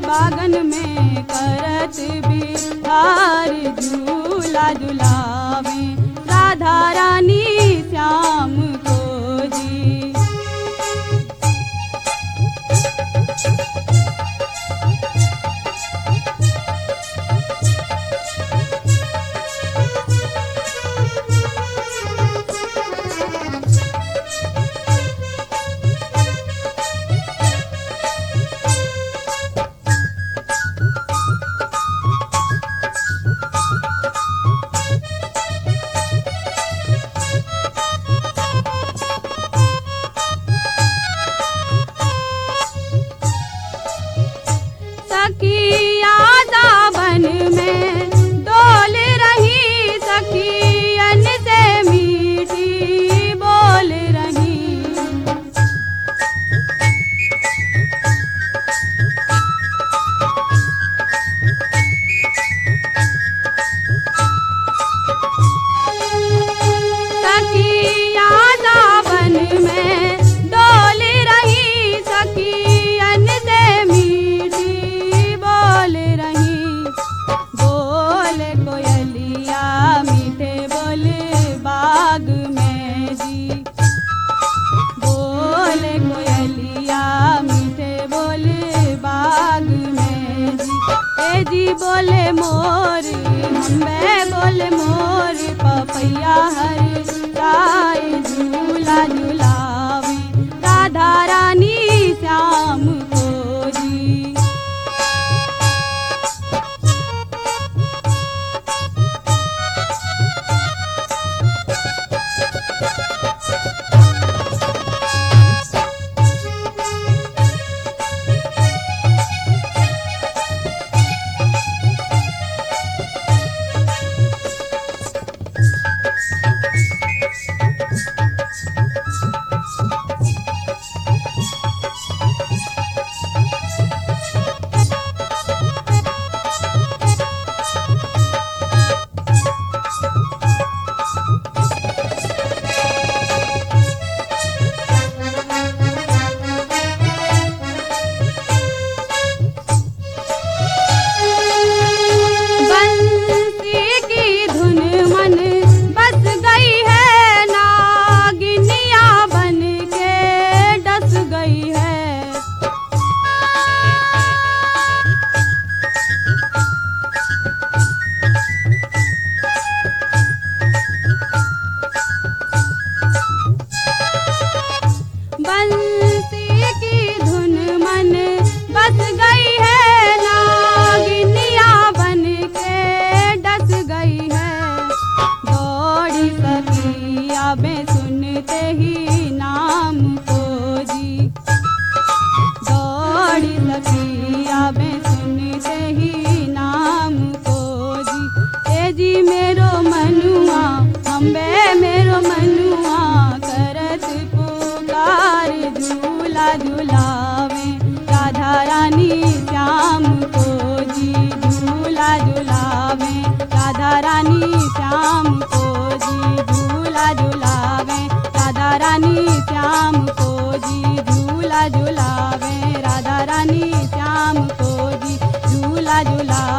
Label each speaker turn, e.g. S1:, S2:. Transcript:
S1: बागन में करत बिहार झूला झुलावे राधा रानी श्याम को जी। सखिया सावन में डोल रही सखियन से मीठी बोल रही। सखिया सावन में डोल रही सखियन से मीठी बोल रही। बोल कोयलिया मीठे बोल बाग में जी। बोल कोयलिया मीठे बोल बाग में जी। ए जी बोले मोर हम्बे बोले मोर पपैया हर गाय झूला झुलावे राधा रानी श्याम को जी। बंसी की धुन मन बस गई है नागिनिया बन के डस गई है। दौड़ी सखिया में सुनते ही नाम को जी। दौड़ी सखिया में सुनते ही नाम को जी। ए जी मेरो मनुआ अम्बे मेरो मनुआ करत पुकार झूला झुलावे राधा रानी श्याम को जी। झूला झुलावे राधा रानी श्याम को जी। झूला झुलावे राधा रानी श्याम को जी। झूला झुलावे राधा रानी श्याम को जी। झूला झुला